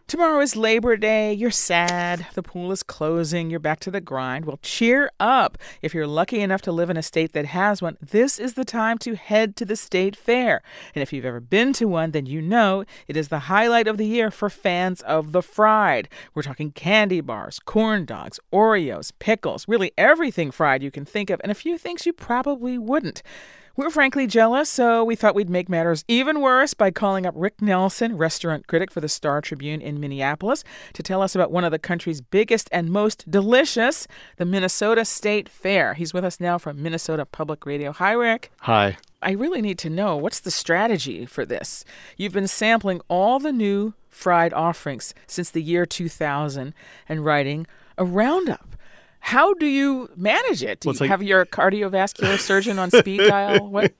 Tomorrow is Labor Day. You're sad. The pool is closing. You're back to the grind. Well, cheer up. If you're lucky enough to live in a state that has one, this is the time to head to the state fair. And if you've ever been to one, then you know it is the highlight of the year for fans of the fried. We're talking candy bars, corn dogs, Oreos, pickles, really everything fried you can think of, and a few things you probably wouldn't. We're frankly jealous, so we thought we'd make matters even worse by calling up Rick Nelson, restaurant critic for the Star Tribune in Minneapolis, to tell us about one of the country's biggest and most delicious, the Minnesota State Fair. He's with us now from Minnesota Public Radio. Hi, Rick. Hi. I really need to know, what's the strategy for this? You've been sampling all the new fried offerings since the year 2000 and writing a roundup. How do you manage it? Do you have your cardiovascular surgeon on speed dial? What?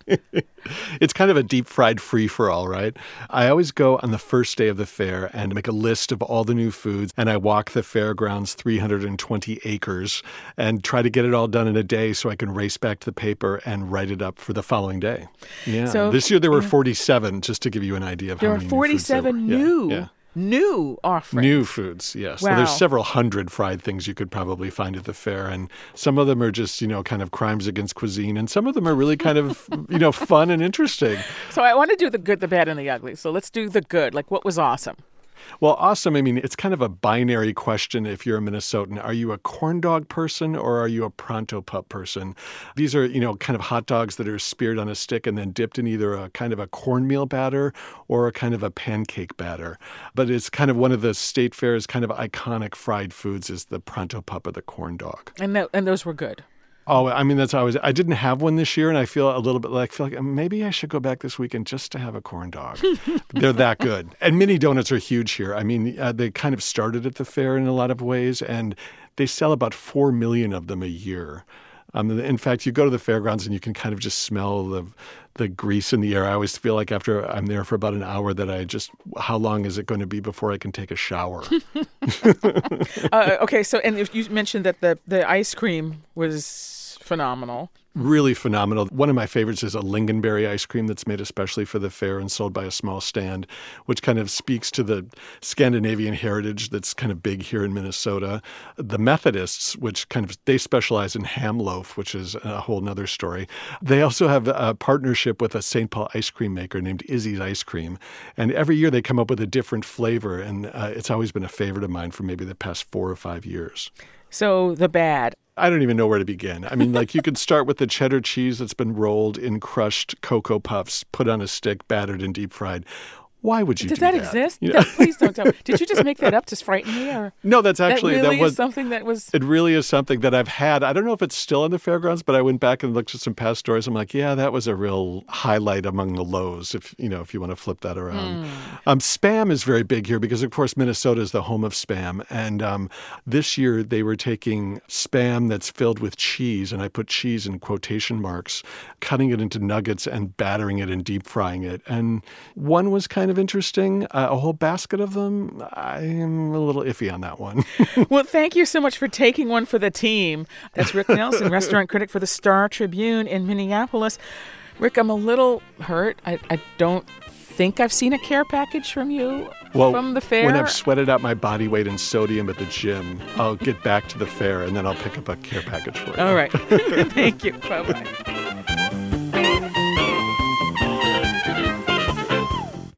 It's kind of a deep fried free-for-all, right? I always go on the first day of the fair and make a list of all the new foods, and I walk the fairgrounds 320 acres and try to get it all done in a day so I can race back to the paper and write it up for the following day. Yeah. So, this year there were 47, just to give you an idea of how many new foods there were. There were 47 new offerings. New foods, yes. Wow. So there's several hundred fried things you could probably find at the fair. And some of them are just, kind of crimes against cuisine. And some of them are really kind of, fun and interesting. So I want to do the good, the bad, and the ugly. So let's do the good. Like, what was awesome? Well, awesome. I mean, it's kind of a binary question if you're a Minnesotan. Are you a corn dog person or are you a Pronto Pup person? These are, kind of hot dogs that are speared on a stick and then dipped in either a kind of a cornmeal batter or a kind of a pancake batter. But it's kind of one of the state fair's kind of iconic fried foods is the Pronto Pup or the corn dog. And those were good. Oh, I mean, that's always. I didn't have one this year, and I feel a little bit like maybe I should go back this weekend just to have a corn dog. They're that good. And mini donuts are huge here. I mean, they kind of started at the fair in a lot of ways, and they sell about 4 million of them a year. In fact, you go to the fairgrounds and you can kind of just smell the grease in the air. I always feel like after I'm there for about an hour that how long is it going to be before I can take a shower? Okay, so and you mentioned that the ice cream was phenomenal. Really phenomenal. One of my favorites is a lingonberry ice cream that's made especially for the fair and sold by a small stand, which kind of speaks to the Scandinavian heritage that's kind of big here in Minnesota. The Methodists, which they specialize in ham loaf, which is a whole nother story. They also have a partnership with a St. Paul ice cream maker named Izzy's Ice Cream. And every year they come up with a different flavor. And it's always been a favorite of mine for maybe the past 4 or 5 years. So the bad. I don't even know where to begin. I mean, you could start with the cheddar cheese that's been rolled in crushed Cocoa Puffs, put on a stick, battered and deep fried. Why would you do that? Does that exist? No, please don't tell me. Did you just make that up to frighten me? Or no, that's actually that really is something that was. It really is something that I've had. I don't know if it's still in the fairgrounds, but I went back and looked at some past stories. I'm like, yeah, that was a real highlight among the lows. If you want to flip that around, Spam is very big here because, of course, Minnesota is the home of Spam, and this year they were taking Spam that's filled with cheese, and I put cheese in quotation marks, cutting it into nuggets and battering it and deep frying it, and one was kind of interesting. A whole basket of them, I am a little iffy on that one. Well, thank you so much for taking one for the team. That's Rick Nelson, restaurant critic for the Star Tribune in Minneapolis. Rick, I'm a little hurt. I don't think I've seen a care package from you from the fair. When I've sweated out my body weight in sodium at the gym, I'll get back to the fair and then I'll pick up a care package for you. All right. Thank you. Bye-bye.